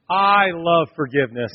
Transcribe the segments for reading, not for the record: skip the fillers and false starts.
I love forgiveness.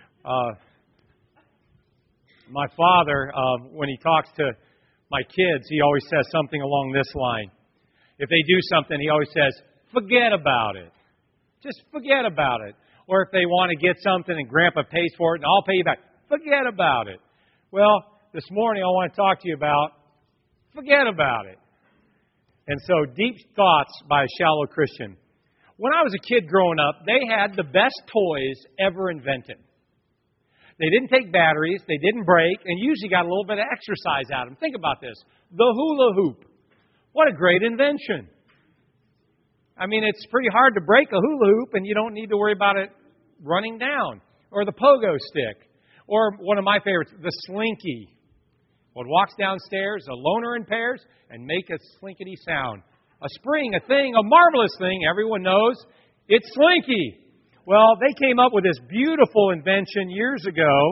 My father, when he talks to my kids, he always says something along this line. If they do something, he always says, forget about it. Just forget about it. Or if they want to get something and Grandpa pays for it and I'll pay you back, forget about it. Well, this morning I want to talk to you about forget about it. And so, deep thoughts by a shallow Christian. When I was a kid growing up, they had the best toys ever invented. They didn't take batteries, they didn't break, and usually got a little bit of exercise out of them. Think about this. The hula hoop. What a great invention. I mean, it's pretty hard to break a hula hoop, and you don't need to worry about it running down. Or the pogo stick. Or one of my favorites, the slinky. One walks downstairs, alone or in pairs, and make a slinkity sound. A spring, a thing, a marvelous thing, everyone knows. It's slinky. Well, they came up with this beautiful invention years ago.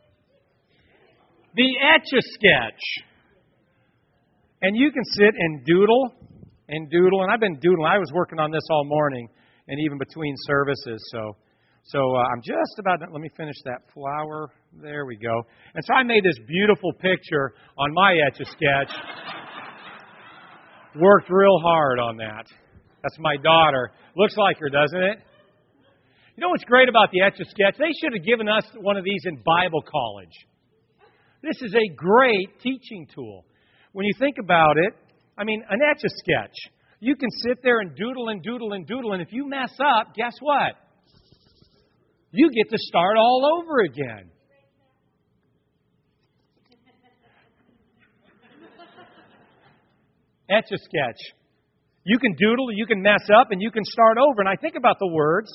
The Etch-a-Sketch. And you can sit and doodle. And I've been doodling. I was working on this all morning and even between services. So I'm just about done. Let me finish that flower. There we go. And so I made this beautiful picture on my Etch-a-Sketch. Worked real hard on that. That's my daughter. Looks like her, doesn't it? You know what's great about the Etch-a-Sketch? They should have given us one of these in Bible college. This is a great teaching tool. When you think about it, I mean, an Etch-a-Sketch. You can sit there and doodle and doodle and doodle, and if you mess up, guess what? You get to start all over again. Etch-a-Sketch. You can doodle, you can mess up, and you can start over. And I think about the words,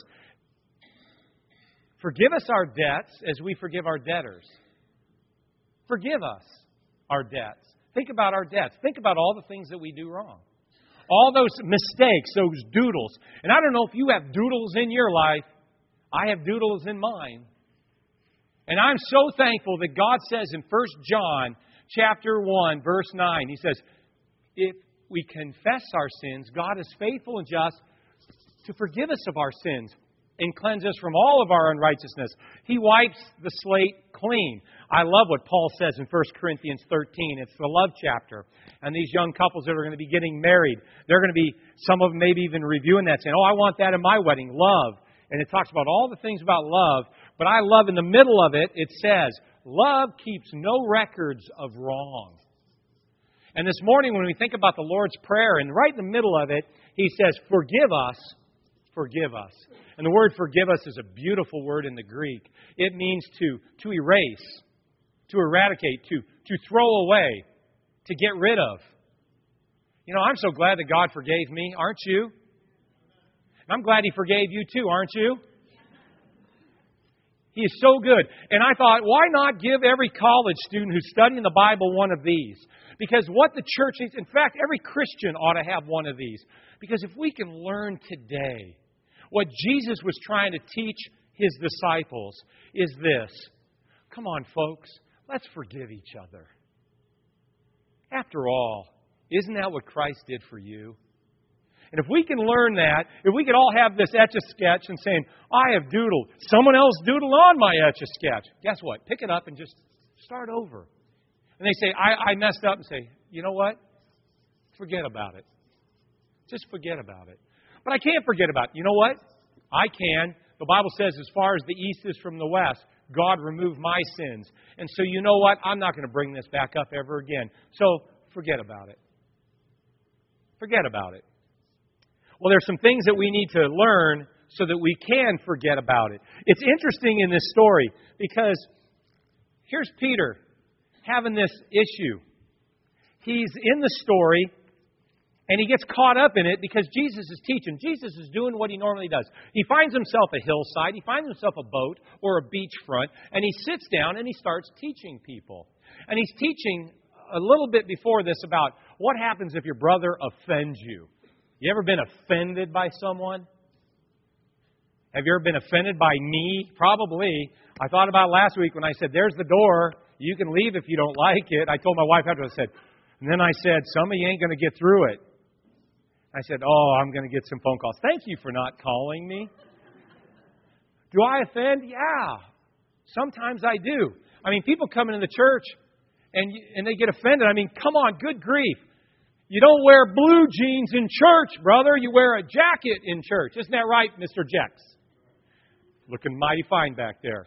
forgive us our debts as we forgive our debtors. Forgive us our debts. Think about our debts. Think about all the things that we do wrong. All those mistakes, those doodles. And I don't know if you have doodles in your life. I have doodles in mine. And I'm so thankful that God says in 1 John chapter 1, verse 9, He says, if we confess our sins, God is faithful and just to forgive us of our sins and cleanse us from all of our unrighteousness. He wipes the slate clean. I love what Paul says in 1 Corinthians 13. It's the love chapter. And these young couples that are going to be getting married, they're going to be, some of them maybe even reviewing that, saying, I want that in my wedding, love. And it talks about all the things about love. But I love in the middle of it, it says, love keeps no records of wrong. And this morning when we think about the Lord's Prayer, and right in the middle of it, He says, forgive us. Forgive us. And the word forgive us is a beautiful word in the Greek. It means to erase, to eradicate, to throw away, to get rid of. You know, I'm so glad that God forgave me, aren't you? I'm glad He forgave you too, aren't you? He is so good. And I thought, why not give every college student who's studying the Bible one of these? Because what the church needs, in fact, every Christian ought to have one of these. Because if we can learn today what Jesus was trying to teach His disciples is this. Come on, folks, let's forgive each other. After all, isn't that what Christ did for you? And if we can learn that, if we could all have this Etch-a-Sketch and saying, I have doodled, someone else doodled on my Etch-a-Sketch. Guess what? Pick it up and just start over. And they say, I messed up, and say, you know what? Forget about it. Just forget about it. But I can't forget about it. You know what? I can. The Bible says as far as the east is from the west, God removed my sins. And so you know what? I'm not going to bring this back up ever again. So forget about it. Forget about it. Well, there's some things that we need to learn so that we can forget about it. It's interesting in this story because here's Peter having this issue. He's in the story and he gets caught up in it because Jesus is teaching. Jesus is doing what He normally does. He finds himself a hillside. He finds himself a boat or a beachfront. And he sits down and he starts teaching people. And he's teaching a little bit before this about what happens if your brother offends you. You ever been offended by someone? Have you ever been offended by me? Probably. I thought about last week when I said, there's the door. You can leave if you don't like it. I told my wife after I said, and then I said, some of you ain't going to get through it. I said, I'm going to get some phone calls. Thank you for not calling me. Do I offend? Yeah. Sometimes I do. I mean, people come into the church and they get offended. I mean, come on, good grief. You don't wear blue jeans in church, brother. You wear a jacket in church. Isn't that right, Mr. Jex? Looking mighty fine back there.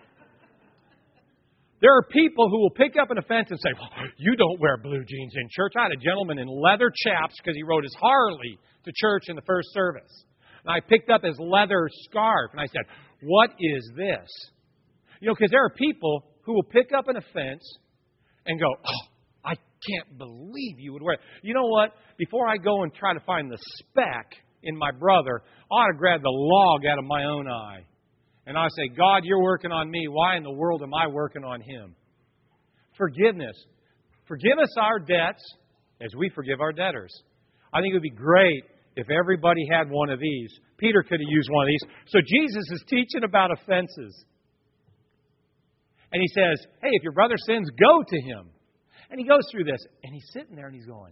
There are people who will pick up an offense and say, well, you don't wear blue jeans in church. I had a gentleman in leather chaps because he rode his Harley to church in the first service. And I picked up his leather scarf and I said, what is this? You know, because there are people who will pick up an offense and go, oh, I can't believe you would wear it. You know what? Before I go and try to find the speck in my brother, I ought to grab the log out of my own eye. And I say, God, you're working on me. Why in the world am I working on him? Forgiveness. Forgive us our debts as we forgive our debtors. I think it would be great if everybody had one of these. Peter could have used one of these. So Jesus is teaching about offenses. And he says, hey, if your brother sins, go to him. And he goes through this. And he's sitting there and he's going,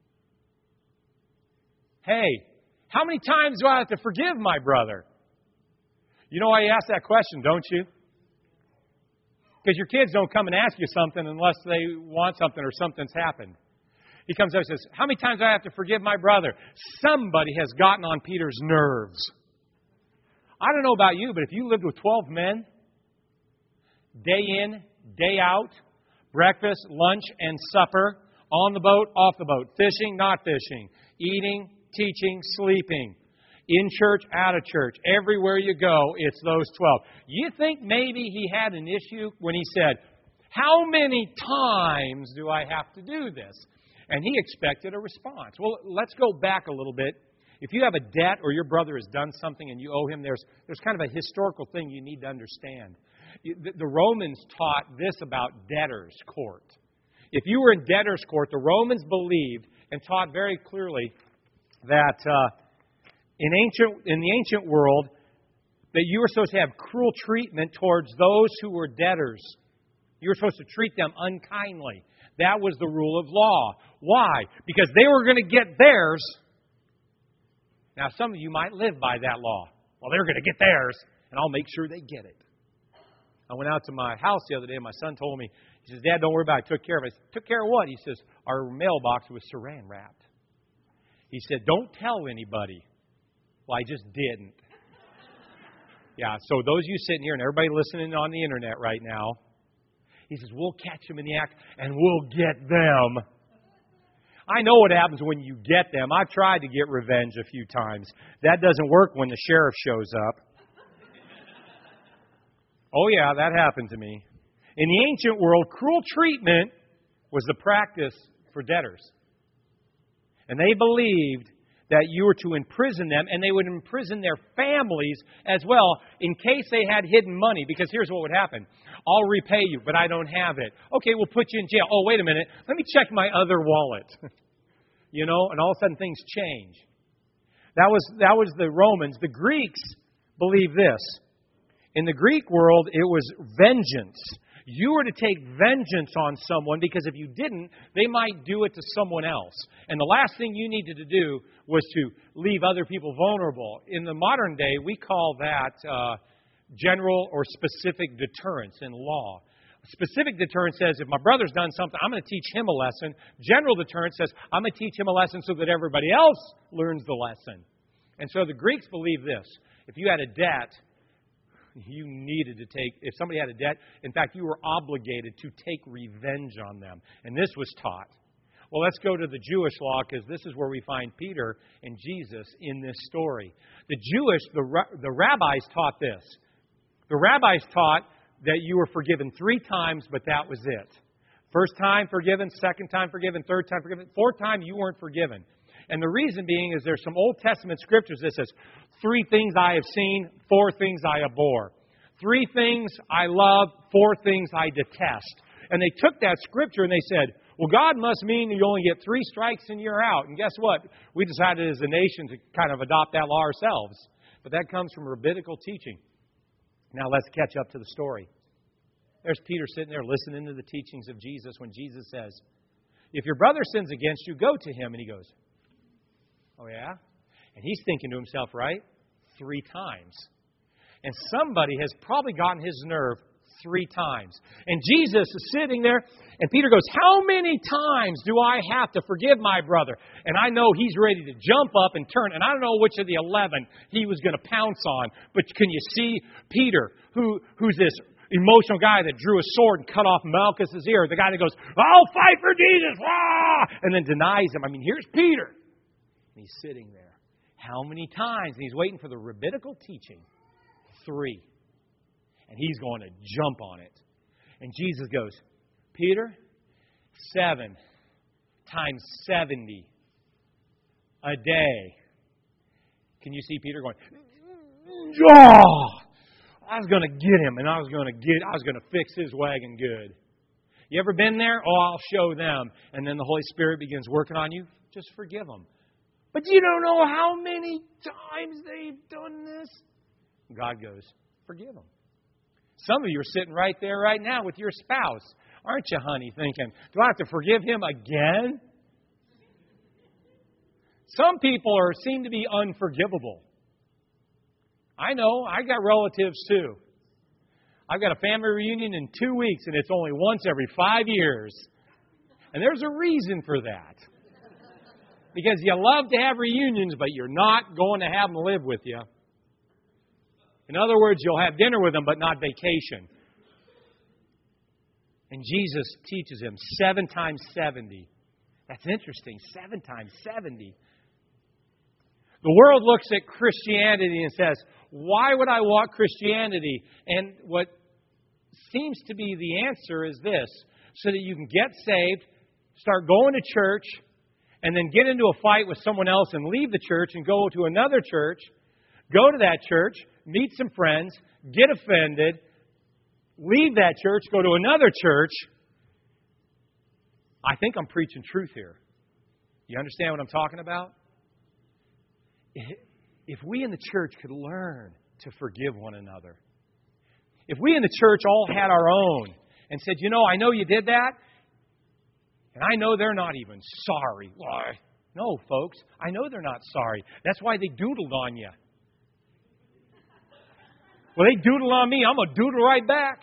hey, how many times do I have to forgive my brother? You know why you ask that question, don't you? Because your kids don't come and ask you something unless they want something or something's happened. He comes up and says, how many times do I have to forgive my brother? Somebody has gotten on Peter's nerves. I don't know about you, but if you lived with 12 men, day in, day out, breakfast, lunch, and supper, on the boat, off the boat, fishing, not fishing, eating, teaching, sleeping, in church, out of church, everywhere you go, it's those 12. You think maybe he had an issue when he said, how many times do I have to do this? And he expected a response. Well, let's go back a little bit. If you have a debt or your brother has done something and you owe him, there's kind of a historical thing you need to understand. The Romans taught this about debtor's court. If you were in debtor's court, the Romans believed and taught very clearly that in the ancient world, that you were supposed to have cruel treatment towards those who were debtors. You were supposed to treat them unkindly. That was the rule of law. Why? Because they were going to get theirs. Now, some of you might live by that law. Well, they're going to get theirs, and I'll make sure they get it. I went out to my house the other day, and my son told me, he says, Dad, don't worry about it. I took care of it. I said, took care of what? He says, our mailbox was saran wrapped. He said, don't tell anybody. Well, I just didn't. Yeah, so those of you sitting here and everybody listening on the internet right now, he says, we'll catch them in the act and we'll get them. I know what happens when you get them. I've tried to get revenge a few times. That doesn't work when the sheriff shows up. Oh, yeah, that happened to me. In the ancient world, cruel treatment was the practice for debtors. And they believed that you were to imprison them, and they would imprison their families as well in case they had hidden money. Because here's what would happen. I'll repay you, but I don't have it. Okay, we'll put you in jail. Oh, wait a minute. Let me check my other wallet. And all of a sudden things change. That was the Romans. The Greeks believed this. In the Greek world, it was vengeance. You were to take vengeance on someone because if you didn't, they might do it to someone else. And the last thing you needed to do was to leave other people vulnerable. In the modern day, we call that general or specific deterrence in law. Specific deterrence says, if my brother's done something, I'm going to teach him a lesson. General deterrence says, I'm going to teach him a lesson so that everybody else learns the lesson. And so the Greeks believe this. If you had a debt, you needed to take, if somebody had a debt, in fact, you were obligated to take revenge on them. And this was taught. Well, let's go to the Jewish law because this is where we find Peter and Jesus in this story. The rabbis taught this. The rabbis taught that you were forgiven 3 times, but that was it. First time forgiven, second time forgiven, third time forgiven, fourth time you weren't forgiven. And the reason being is there's some Old Testament scriptures that says, 3 things I have seen, 4 things I abhor. 3 things I love, 4 things I detest. And they took that scripture and they said, well, God must mean you only get 3 strikes and you're out. And guess what? We decided as a nation to kind of adopt that law ourselves. But that comes from rabbinical teaching. Now let's catch up to the story. There's Peter sitting there listening to the teachings of Jesus when Jesus says, if your brother sins against you, go to him. And he goes, oh, yeah? And he's thinking to himself, right? 3 times. And somebody has probably gotten his nerve 3 times. And Jesus is sitting there, and Peter goes, how many times do I have to forgive my brother? And I know he's ready to jump up and turn, and I don't know which of the 11 he was going to pounce on. But can you see Peter, who's this emotional guy that drew a sword and cut off Malchus's ear, the guy that goes, I'll fight for Jesus, and then denies him. I mean, here's Peter. And he's sitting there. How many times? And he's waiting for the rabbinical teaching. 3. And he's going to jump on it. And Jesus goes, Peter, 7 times 70 a day. Can you see Peter going, oh, I was going to get him, and I was going to fix his wagon good. You ever been there? Oh, I'll show them. And then the Holy Spirit begins working on you. Just forgive them. But you don't know how many times they've done this. God goes, forgive them. Some of you are sitting right there right now with your spouse. Aren't you, honey, thinking, do I have to forgive him again? Some people seem to be unforgivable. I know. I got relatives too. I've got a family reunion in 2 weeks, and it's only once every 5 years. And there's a reason for that. Because you love to have reunions, but you're not going to have them live with you. In other words, you'll have dinner with them, but not vacation. And Jesus teaches him 7 times 70. That's interesting. 7 times 70. The world looks at Christianity and says, why would I want Christianity? And what seems to be the answer is this, so that you can get saved, start going to church, and then get into a fight with someone else and leave the church and go to another church, go to that church, meet some friends, get offended, leave that church, go to another church. I think I'm preaching truth here. You understand what I'm talking about? If we in the church could learn to forgive one another, if we in the church all had our own and said, I know you did that, and I know they're not even sorry. Why? No, folks, I know they're not sorry. That's why they doodled on you. Well, they doodled on me. I'm going to doodle right back.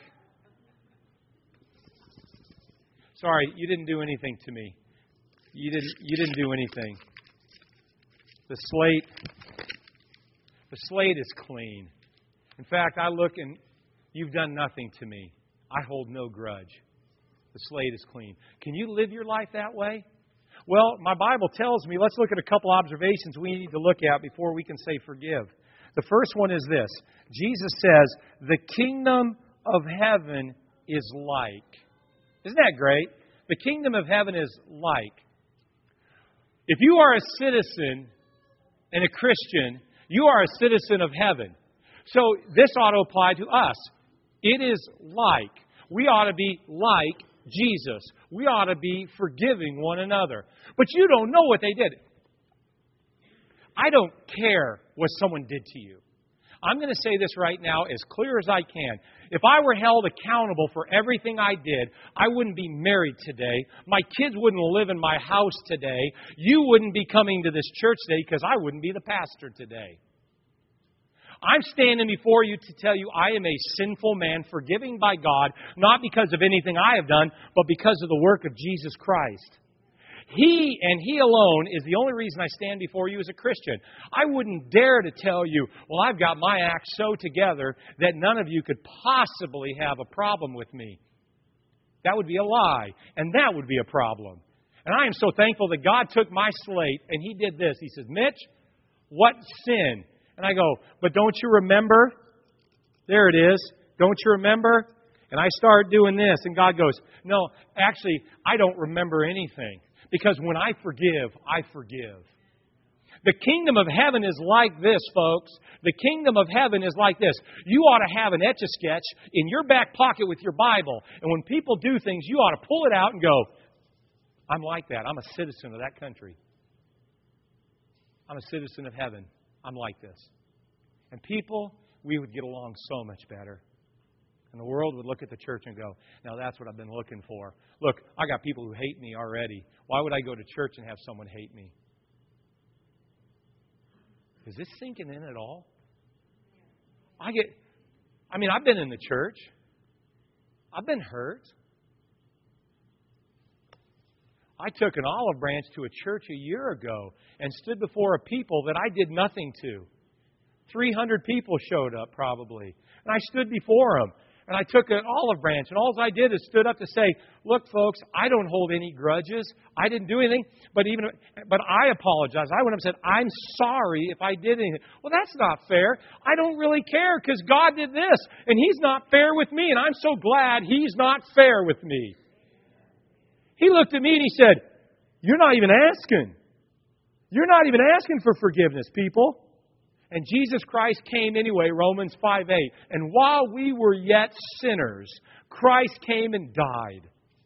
Sorry, you didn't do anything to me. You didn't do anything. The slate is clean. In fact, I look and you've done nothing to me. I hold no grudge. The slate is clean. Can you live your life that way? Well, my Bible tells me, let's look at a couple observations we need to look at before we can say forgive. The first one is this. Jesus says, the kingdom of heaven is like. Isn't that great? The kingdom of heaven is like. If you are a citizen and a Christian, you are a citizen of heaven. So this ought to apply to us. It is like. We ought to be like Jesus. We ought to be forgiving one another. But you don't know what they did. I don't care what someone did to you. I'm going to say this right now as clear as I can. If I were held accountable for everything I did, I wouldn't be married today. My kids wouldn't live in my house today. You wouldn't be coming to this church today because I wouldn't be the pastor today. I'm standing before you to tell you I am a sinful man, forgiven by God, not because of anything I have done, but because of the work of Jesus Christ. He and He alone is the only reason I stand before you as a Christian. I wouldn't dare to tell you, well, I've got my act so together that none of you could possibly have a problem with me. That would be a lie, and that would be a problem. And I am so thankful that God took my slate and He did this. He says, Mitch, what sin? And I go, but don't you remember? There it is. Don't you remember? And I start doing this, and God goes, no, actually, I don't remember anything. Because when I forgive, I forgive. The kingdom of heaven is like this, folks. The kingdom of heaven is like this. You ought to have an Etch-a-Sketch in your back pocket with your Bible. And when people do things, you ought to pull it out and go, I'm like that. I'm a citizen of that country. I'm a citizen of heaven. I'm like this. And people, we would get along so much better. And the world would look at the church and go, now that's what I've been looking for. Look, I got people who hate me already. Why would I go to church and have someone hate me? Is this sinking in at all? I mean, I've been in the church. I've been hurt. I took an olive branch to a church a year ago and stood before a people that I did nothing to. 300 people showed up probably. And I stood before them. And I took an olive branch, and all I did is stood up to say, look, folks, I don't hold any grudges. I didn't do anything, but I apologize. I went up and said, I'm sorry if I did anything. Well, that's not fair. I don't really care because God did this, and He's not fair with me, and I'm so glad He's not fair with me. He looked at me and he said, you're not even asking. You're not even asking for forgiveness, people. And Jesus Christ came anyway, Romans 5:8. And while we were yet sinners, Christ came and died.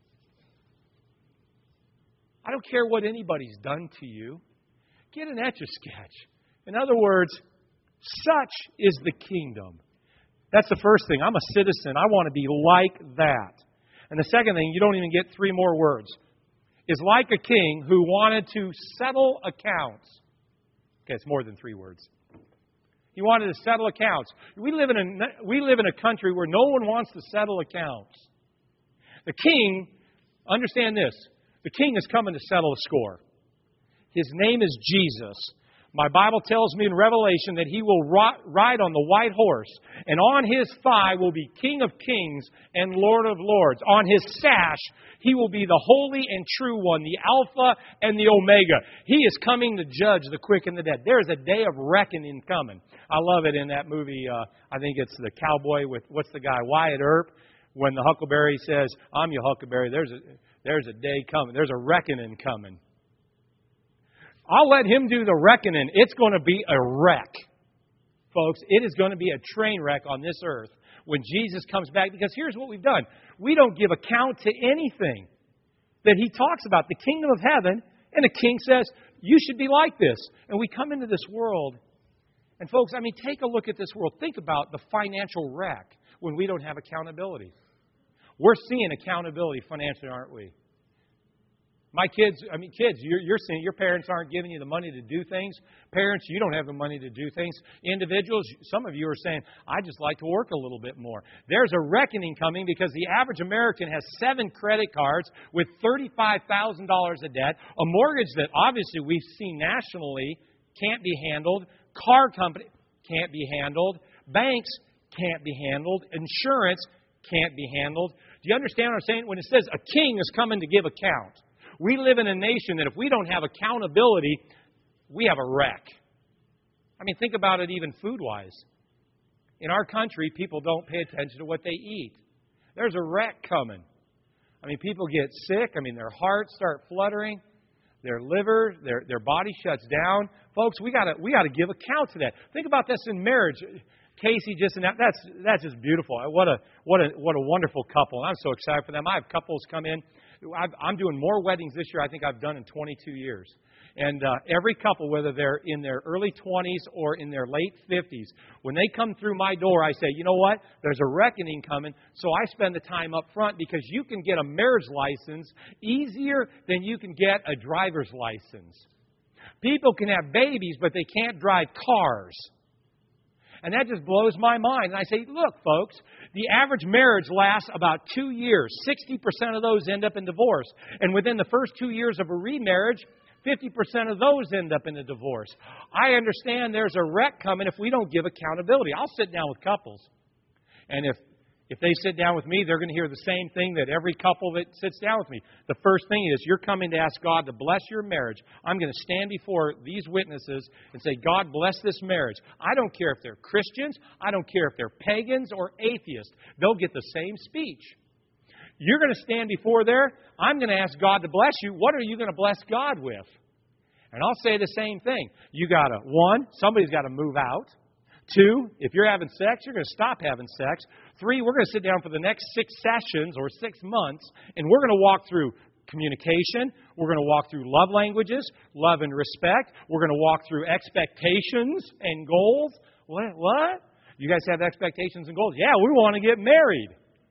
I don't care what anybody's done to you. Get an Etch-a-Sketch. In other words, such is the kingdom. That's the first thing. I'm a citizen. I want to be like that. And the second thing, you don't even get 3 more words, is like a king who wanted to settle accounts. Okay, it's more than 3 words. He wanted to settle accounts. We live in a country where no one wants to settle accounts. The king, understand this, the king is coming to settle a score. His name is Jesus. My Bible tells me in Revelation that He will ride on the white horse, and on His thigh will be King of Kings and Lord of Lords. On His sash, He will be the holy and true one, the Alpha and the Omega. He is coming to judge the quick and the dead. There is a day of reckoning coming. I love it in that movie. I think it's the cowboy with, what's the guy, Wyatt Earp. When the Huckleberry says, I'm your Huckleberry, there's a day coming. There's a reckoning coming. I'll let Him do the reckoning. It's going to be a wreck. Folks, it is going to be a train wreck on this earth when Jesus comes back. Because here's what we've done. We don't give account to anything that He talks about. The kingdom of heaven, and the king says, you should be like this. And we come into this world. And folks, I mean, take a look at this world. Think about the financial wreck when we don't have accountability. We're seeing accountability financially, aren't we? My kids, you're seeing your parents aren't giving you the money to do things. Parents, you don't have the money to do things. Individuals, some of you are saying, I just like to work a little bit more. There's a reckoning coming because the average American has 7 credit cards with $35,000 of debt, a mortgage that obviously we've seen nationally can't be handled, car company can't be handled, banks can't be handled, insurance can't be handled. Do you understand what I'm saying? When it says a king is coming to give account. We live in a nation that if we don't have accountability, we have a wreck. I mean, think about it even food-wise. In our country, people don't pay attention to what they eat. There's a wreck coming. I mean, people get sick. I mean, their hearts start fluttering. Their liver, their body shuts down. Folks, we got to give account to that. Think about this in marriage. Casey just announced, that's just beautiful. What a wonderful couple. I'm so excited for them. I have couples come in. I'm doing more weddings this year I think I've done in 22 years. And every couple, whether they're in their early 20s or in their late 50s, when they come through my door, I say, you know what? There's a reckoning coming, so I spend the time up front because you can get a marriage license easier than you can get a driver's license. People can have babies, but they can't drive cars. And that just blows my mind. And I say, look, folks, the average marriage lasts about 2 years. 60% of those end up in divorce. And within the first 2 years of a remarriage, 50% of those end up in a divorce. I understand there's a wreck coming if we don't give accountability. I'll sit down with couples. And if they sit down with me, they're going to hear the same thing that every couple that sits down with me. The first thing is, you're coming to ask God to bless your marriage. I'm going to stand before these witnesses and say, God, bless this marriage. I don't care if they're Christians. I don't care if they're pagans or atheists. They'll get the same speech. You're going to stand before there. I'm going to ask God to bless you. What are you going to bless God with? And I'll say the same thing. You got to, 1, somebody's got to move out. 2, if you're having sex, you're going to stop having sex. 3, we're going to sit down for the next 6 sessions or 6 months, and we're going to walk through communication. We're going to walk through love languages, love and respect. We're going to walk through expectations and goals. What? You guys have expectations and goals? Yeah, we want to get married.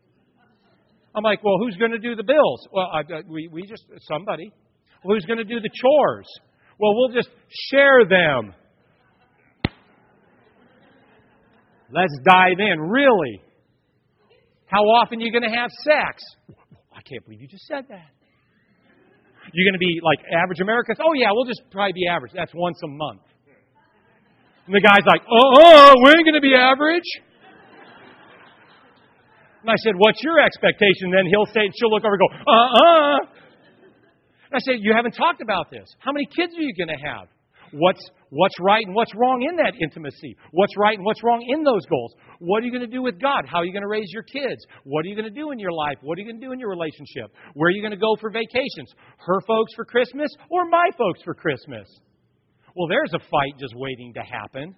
I'm like, well, who's going to do the bills? Well, we just, somebody. Well, who's going to do the chores? Well, we'll just share them. Let's dive in. Really? How often are you going to have sex? I can't believe you just said that. You're going to be like average Americans? Oh, yeah, we'll just probably be average. That's once a month. And the guy's like, we ain't going to be average. And I said, what's your expectation? Then he'll say, she'll look over and go, And I said, you haven't talked about this. How many kids are you going to have? What's right and what's wrong in that intimacy? What's right and what's wrong in those goals? What are you going to do with God? How are you going to raise your kids? What are you going to do in your life? What are you going to do in your relationship? Where are you going to go for vacations? Her folks for Christmas or my folks for Christmas? Well, there's a fight just waiting to happen.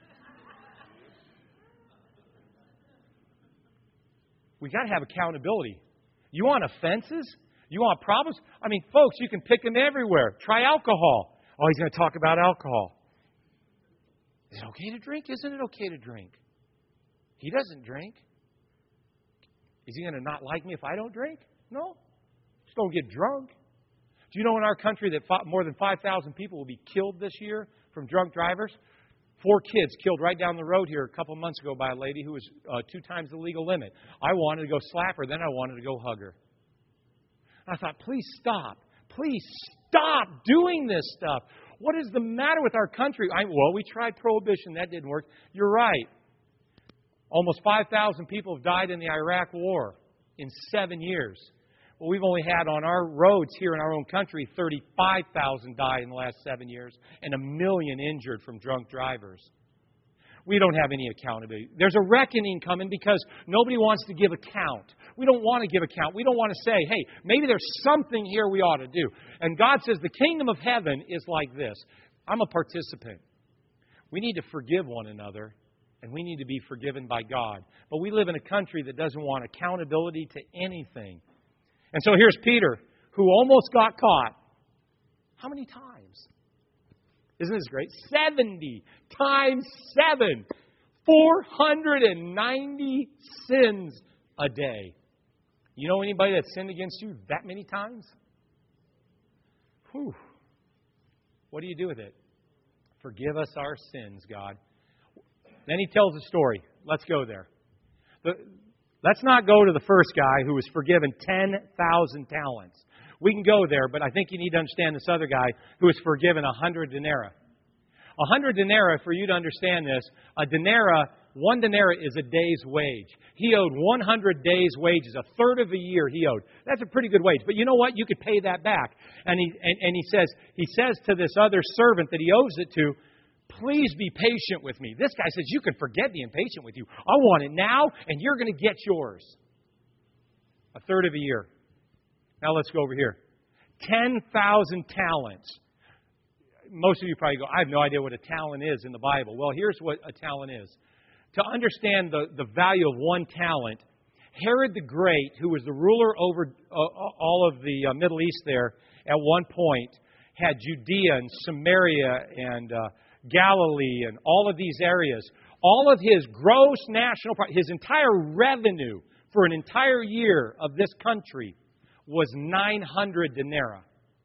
We got to have accountability. You want offenses? You want problems? I mean, folks, you can pick them everywhere. Try alcohol. Oh, he's going to talk about alcohol. Is it okay to drink? Isn't it okay to drink? He doesn't drink. Is he going to not like me if I don't drink? No. Just don't get drunk. Do you know in our country that more than 5,000 people will be killed this year from drunk drivers? 4 kids killed right down the road here a couple months ago by a lady who was 2 times the legal limit. I wanted to go slap her, then I wanted to go hug her. I thought, please stop. Please stop doing this stuff. What is the matter with our country? Well, we tried prohibition. That didn't work. You're right. Almost 5,000 people have died in the Iraq War in 7 years. Well, we've only had on our roads here in our own country 35,000 die in the last 7 years and 1 million injured from drunk drivers. We don't have any accountability. There's a reckoning coming because nobody wants to give account. We don't want to give account. We don't want to say, hey, maybe there's something here we ought to do. And God says the kingdom of heaven is like this. I'm a participant. We need to forgive one another, and we need to be forgiven by God. But we live in a country that doesn't want accountability to anything. And so here's Peter, who almost got caught. How many times? Isn't this great? 70 times 7. 490 sins a day. You know anybody that sinned against you that many times? Whew. What do you do with it? Forgive us our sins, God. Then he tells a story. Let's go there. Let's not go to the first guy who was forgiven 10,000 talents. We can go there, but I think you need to understand this other guy who was forgiven 100 denarii. 100 denarii, for you to understand this, one denarii is a day's wage. He owed 100 days' wages, a third of a year he owed. That's a pretty good wage. But you know what? You could pay that back. And he says to this other servant that he owes it to, please be patient with me. This guy says, you can forget being patient with you. I want it now, and you're going to get yours. A third of a year. Now let's go over here. 10,000 talents. Most of you probably go, I have no idea what a talent is in the Bible. Well, here's what a talent is. To understand the value of one talent, Herod the Great, who was the ruler over all of the Middle East there at one point, had Judea and Samaria and Galilee and all of these areas. All of his gross national, his entire revenue for an entire year of this country was 900 denarii.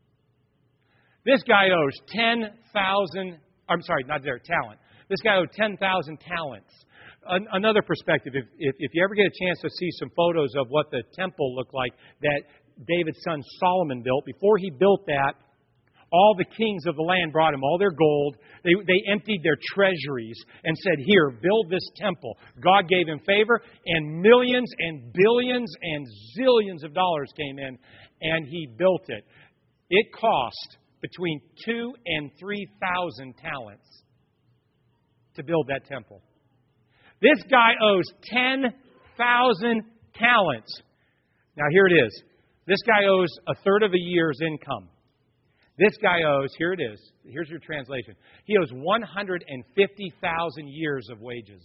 This guy owes 10,000, talent. This guy owed 10,000 talents. Another perspective, if you ever get a chance to see some photos of what the temple looked like that David's son Solomon built, before he built that, all the kings of the land brought him all their gold. They emptied their treasuries and said, here, build this temple. God gave him favor, and millions and billions and zillions of dollars came in, and he built it. It cost between 2,000 and 3,000 talents to build that temple. This guy owes 10,000 talents. Now here it is. This guy owes a third of a year's income. This guy owes, here it is, here's your translation. He owes 150,000 years of wages.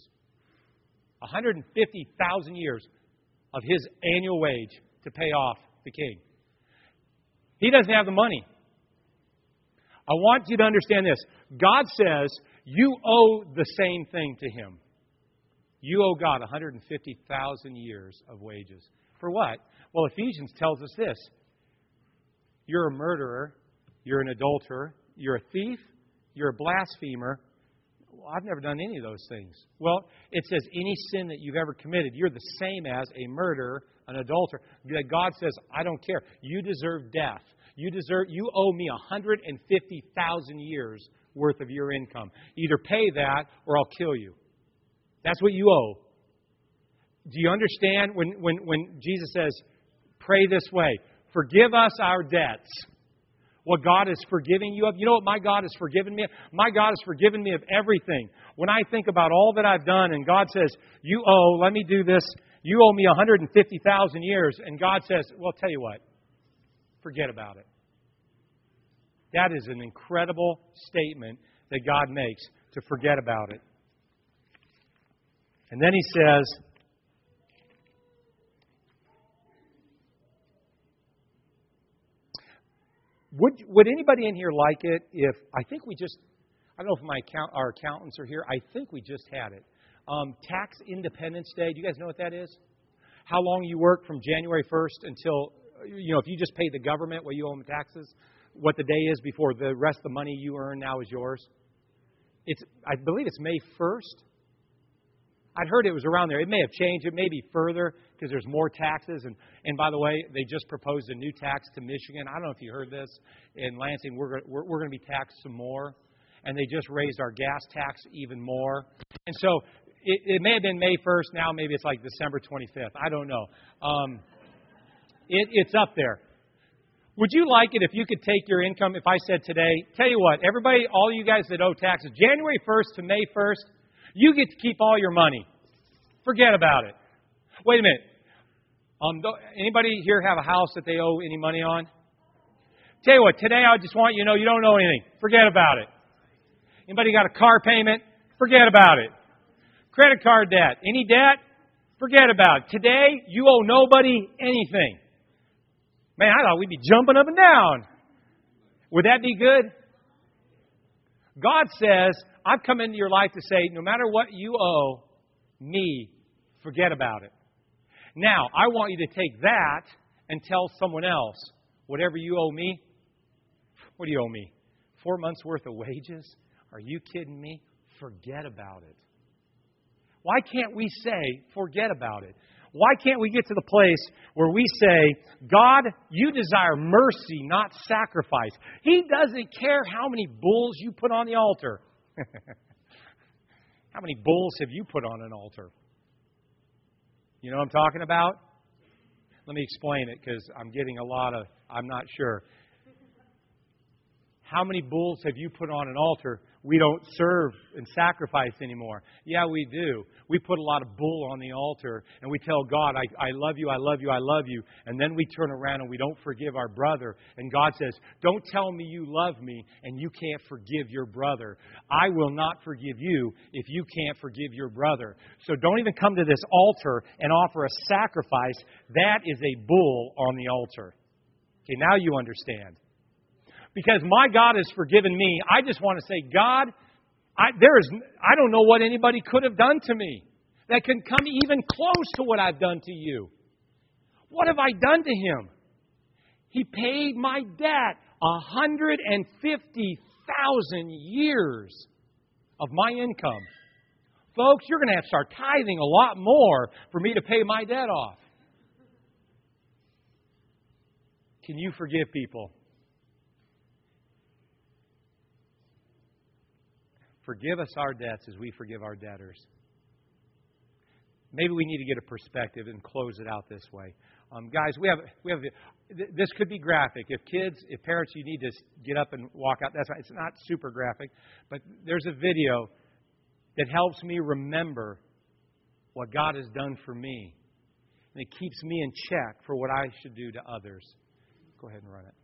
150,000 years of his annual wage to pay off the king. He doesn't have the money. I want you to understand this. God says you owe the same thing to him. You owe God 150,000 years of wages. For what? Well, Ephesians tells us this. You're a murderer. You're an adulterer. You're a thief. You're a blasphemer. Well, I've never done any of those things. Well, it says any sin that you've ever committed, you're the same as a murderer, an adulterer. That God says, I don't care. You deserve death. You owe me 150,000 years worth of your income. Either pay that or I'll kill you. That's what you owe. Do you understand when Jesus says, pray this way, forgive us our debts? What God is forgiving you of. You know what my God has forgiven me of? My God has forgiven me of everything. When I think about all that I've done and God says, you owe, let me do this, you owe me 150,000 years. And God says, well, tell you what, forget about it. That is an incredible statement that God makes, to forget about it. And then He says, Would anybody in here like it if, I don't know if our accountants are here, I think we just had it. Tax Independence Day, do you guys know what that is? How long you work from January 1st until, if you just pay the government what you owe in taxes, what the day is before the rest of the money you earn now is yours. I believe it's May 1st. I'd heard it was around there. It may have changed. It may be further because there's more taxes. And by the way, they just proposed a new tax to Michigan. I don't know if you heard this. In Lansing, we're going to be taxed some more. And they just raised our gas tax even more. And so it may have been May 1st. Now maybe it's like December 25th. I don't know. It's up there. Would you like it if you could take your income, if I said today, tell you what, everybody, all you guys that owe taxes, January 1st to May 1st, you get to keep all your money. Forget about it. Wait a minute. Anybody here have a house that they owe any money on? Tell you what, today I just want you to know you don't owe anything. Forget about it. Anybody got a car payment? Forget about it. Credit card debt. Any debt? Forget about it. Today, you owe nobody anything. Man, I thought we'd be jumping up and down. Would that be good? God says, I've come into your life to say, no matter what you owe me, forget about it. Now, I want you to take that and tell someone else, whatever you owe me, what do you owe me? 4 months' worth of wages? Are you kidding me? Forget about it. Why can't we say, forget about it? Why can't we get to the place where we say, God, you desire mercy, not sacrifice. He doesn't care how many bulls you put on the altar. How many bulls have you put on an altar? You know what I'm talking about? Let me explain it because I'm not sure. How many bulls have you put on an altar? We don't serve and sacrifice anymore. Yeah, we do. We put a lot of bull on the altar and we tell God, I love you, I love you, I love you. And then we turn around and we don't forgive our brother. And God says, don't tell me you love me and you can't forgive your brother. I will not forgive you if you can't forgive your brother. So don't even come to this altar and offer a sacrifice. That is a bull on the altar. Okay, now you understand. Because my God has forgiven me, I just want to say, God, I don't know what anybody could have done to me that can come even close to what I've done to you. What have I done to Him? He paid my debt 150,000 years of my income. Folks, you're going to have to start tithing a lot more for me to pay my debt off. Can you forgive people? Forgive us our debts as we forgive our debtors. Maybe we need to get a perspective and close it out this way. Guys, we have. This could be graphic. If parents, you need to get up and walk out. That's right. It's not super graphic, but there's a video that helps me remember what God has done for me, and it keeps me in check for what I should do to others. Go ahead and run it.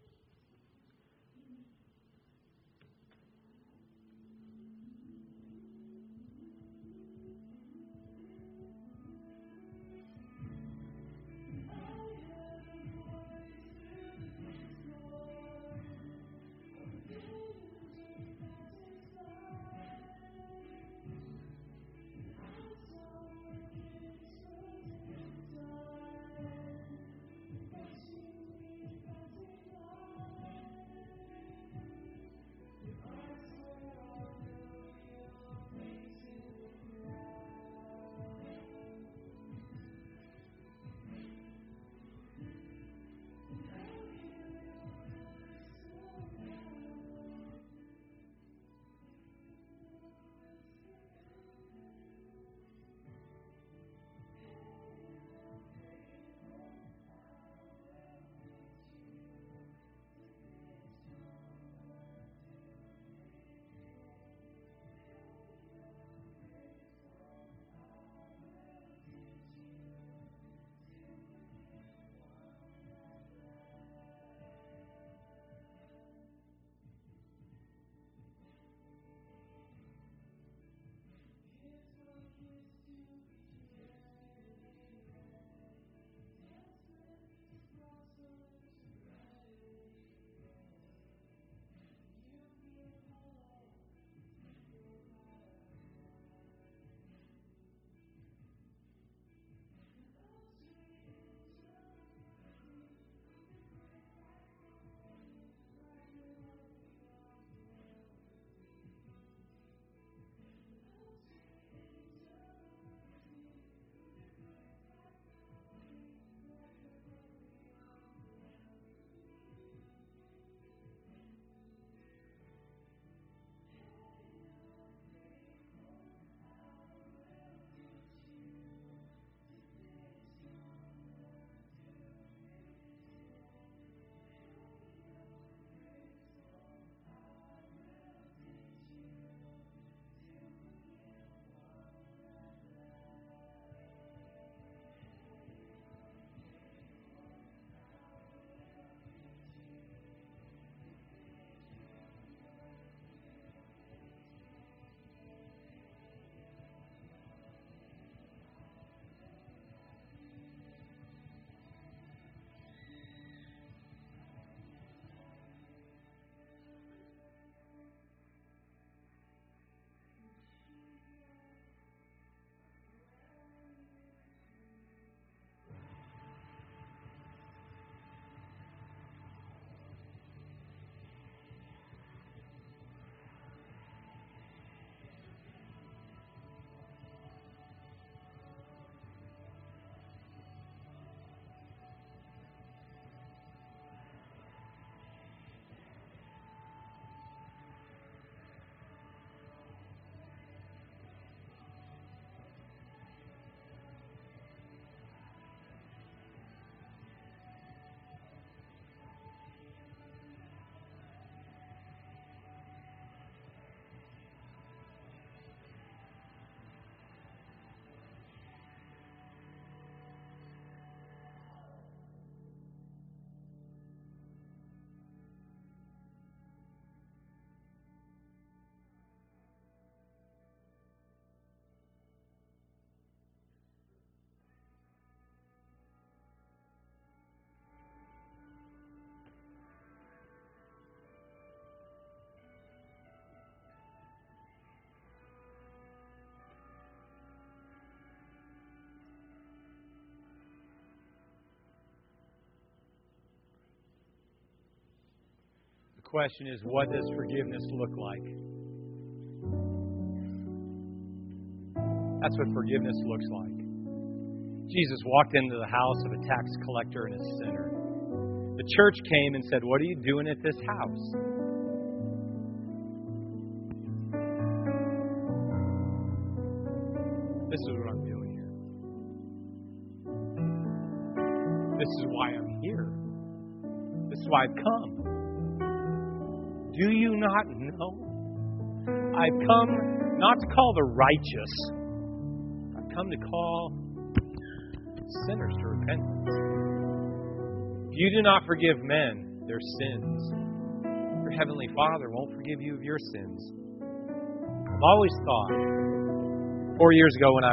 question is, what does forgiveness look like? That's what forgiveness looks like. Jesus walked into the house of a tax collector and a sinner. The church came and said, "What are you doing at this house?" This is what I'm doing here. This is why I'm here. This is why I've come. Do you not know? I've come not to call the righteous. I've come to call sinners to repentance. If you do not forgive men their sins, your Heavenly Father won't forgive you of your sins. I've always thought, 4 years ago when I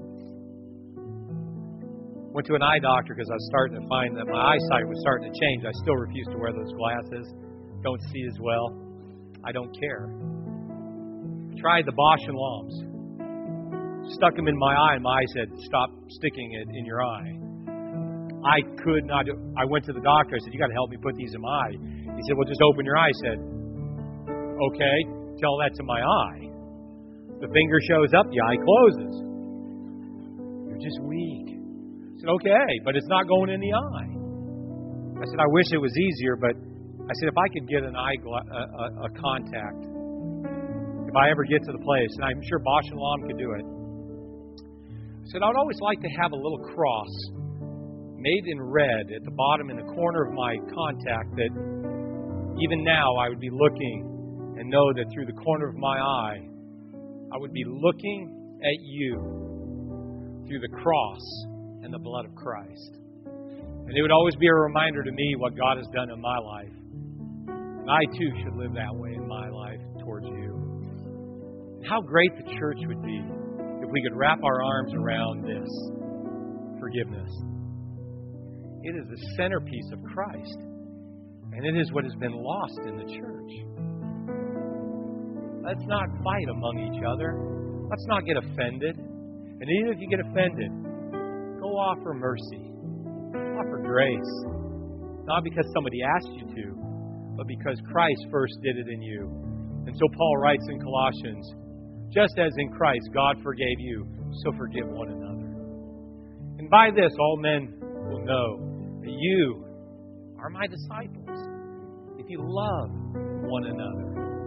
went to an eye doctor because I was starting to find that my eyesight was starting to change. I still refuse to wear those glasses. Don't see as well. I don't care. Tried the Bosch and Lombs. Stuck them in my eye, and my eye said, "Stop sticking it in your eye." I could not. I went to the doctor. I said, "You got to help me put these in my eye." He said, "Well, just open your eye." I said, "Okay, tell that to my eye." The finger shows up, the eye closes. You're just weak. I said, "Okay, but it's not going in the eye." I said, "I wish it was easier, but," I said, "if I could get an eye a contact, if I ever get to the place," and I'm sure Bosch and Lomb could do it. I said, "I would always like to have a little cross made in red at the bottom in the corner of my contact that even now I would be looking and know that through the corner of my eye, I would be looking at you through the cross and the blood of Christ. And it would always be a reminder to me what God has done in my life. And I too should live that way in my life towards you." And how great the church would be if we could wrap our arms around this forgiveness. It is the centerpiece of Christ. And it is what has been lost in the church. Let's not fight among each other. Let's not get offended. And even if you get offended, go offer mercy. Offer grace. Not because somebody asked you to, but because Christ first did it in you. And so Paul writes in Colossians, "Just as in Christ God forgave you, so forgive one another. And by this all men will know that you are my disciples, if you love one another."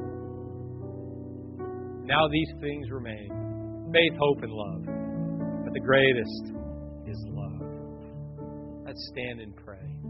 Now these things remain: faith, hope, and love. But the greatest is love. Let's stand and pray.